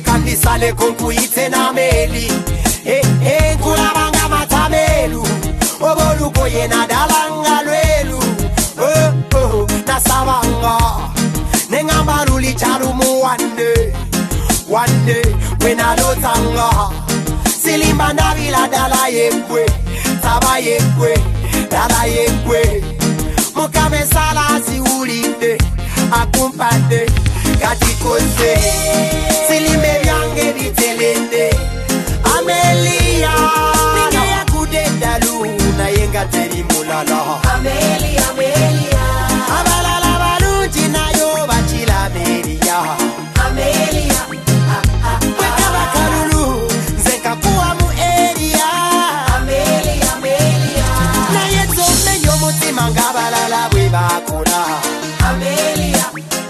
Kandisale konkuite na meli Nkulabanga matamelu Obolu koye na dalanga lwelu Nasabanga Nengambaru li chalumu one day when I do tanga Silimba navila dala yekwe Taba yekwe Dala yekwe Mukame sala si ulinde Akumpande Katikose Silimbe vyange vitelende Amelia Ninga ya kudenda luna Yenga teri mulala Amelia Abalala baluji na yo bachila Amelia Amelia Weka bakalulu Nzeka kuwa mu area Amelia Na yeto menyo mutima ngabalala webakura Amelia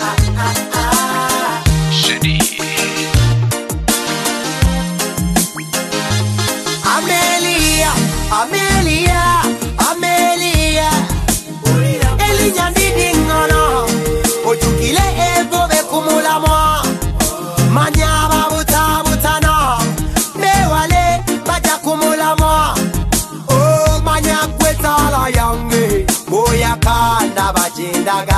Amelia Elinya ndidingono Ojukile evo bekumula mwa Manyaba butabutana Mewale baja kumula mwa Oh manyakwetala yange Boya kanda bajendaga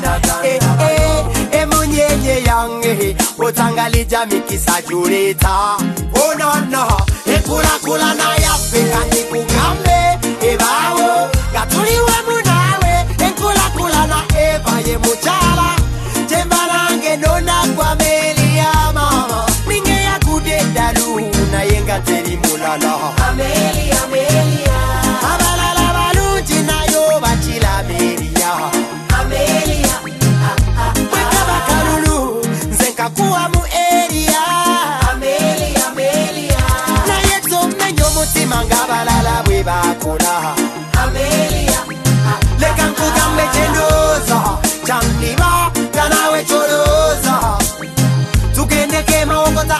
Munyenye yange Otangalija mikisa jureta Oh no Ekula na yafika nikugambe Ebawo Gatuliwe munawe Ekula na eva ye muchala Jembarange nona kwa meli ya mama Ninge ya kudeda luna Yenga teri mulala Amelia Abalala baluji na yo bachila Amelia Weka bakalulu Nzenka kuwa mu area Amelia Na yeto menyo mutima ngabalala webakula Amelia Leka nkugambe jendoza Chandiba kanawe choroza Tukende kema okota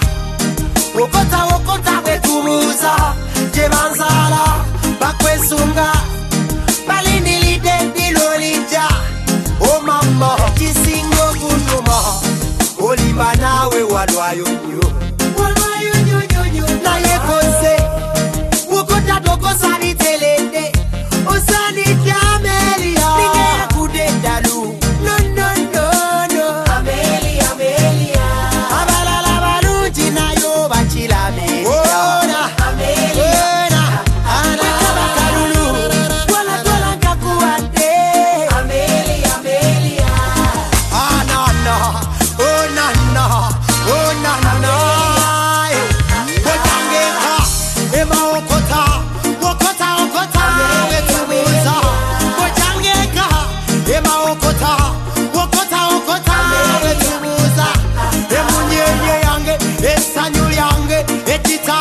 weturuza Jebanzala bakwesunga Balindilide dilolija Oh mama Kisingo kunuma Olimba nawe walwayo nyo Na yekose Ukota doko sani telende Osani kia Amelia Ninge kudenda lu No Amelia Abalala baluji na yo bachila Amelia Anakaba kalulu Twala kakuande Amelia Oh na Botangeka Ema okota Wetubuza Botangeka Ema okota Wetubuza Emunyenye yange Esanyuli yange Etita